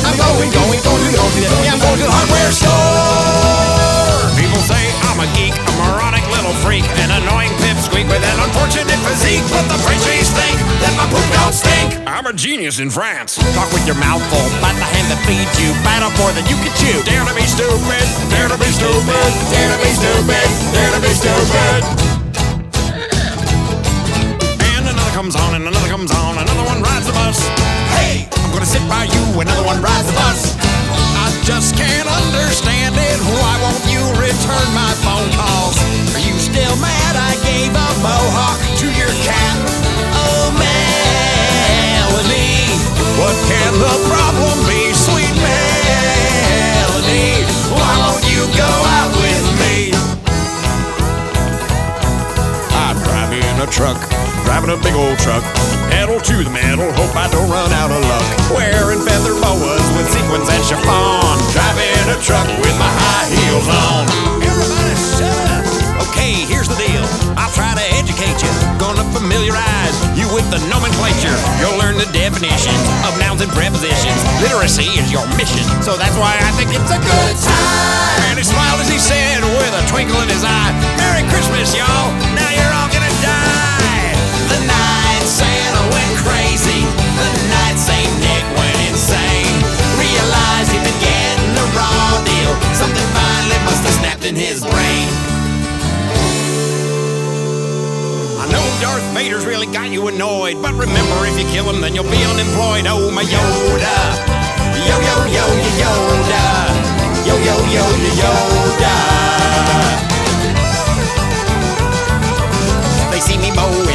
I'm going to the hardware store. People say I'm a geek, a moronic little freak, an annoying pipsqueak with an unfortunate physique. But the French think that my poop don't stink. I'm a genius in France. Talk with your mouth full, bite the hand that feeds you, bite off more than you can chew. Dare to be stupid, dare to be stupid, dare to be stupid, dare to be stupid. And another comes on, and another comes on, another one rides the bus. Hey, I'm gonna sit by you, another one rides the bus. I just can't understand it. Why won't you return my phone calls? Are you still mad I gave a mohawk to your cat? Oh, Melanie, what can the problem be, sweet Melanie? Why won't you go out with me? I'm driving a truck, driving a big old truck, pedal to the metal, hope I don't run out of luck. Wearing feather boas with sequins and chiffon, driving a truck with my high heels on. Everybody shut up. Okay, here's the deal. I'll try to educate you, gonna familiarize you with the nomenclature. You'll learn the definitions of nouns and prepositions. Literacy is your mission, so that's why I think it's a good time. And he smiled as he said with a twinkle in his eye, Merry Christmas, y'all. Now you're all gonna die. The night Santa went crazy. The night Saint Nick went insane. Realized he'd been getting the raw deal. Something finally must have snapped in his brain. I know Darth Vader's really got you annoyed, but remember, if you kill him, then you'll be unemployed. Oh, my Yoda. Yo, yo, yo, Yoda. Yo, yo, yo, Yoda. They see me mow